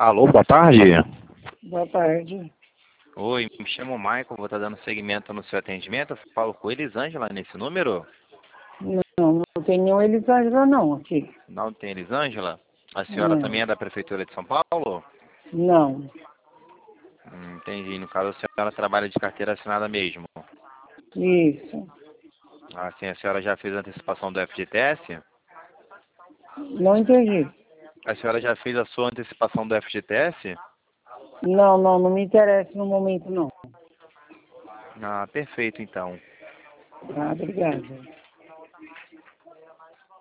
Alô, boa tarde. Boa tarde. Oi, me chamo Michael, vou estar dando seguimento no seu atendimento. Eu falo com Elisângela nesse número? Não tem nenhum Elisângela não aqui. Não tem Elisângela? A senhora também Não. é da Prefeitura de São Paulo? Não. Entendi. No caso, a senhora trabalha de carteira assinada mesmo. Isso. Assim, a senhora já fez a antecipação do FGTS? Não entendi. A senhora já fez a sua antecipação do FGTS? Não me interessa no momento não. Ah, perfeito então. Ah, obrigado.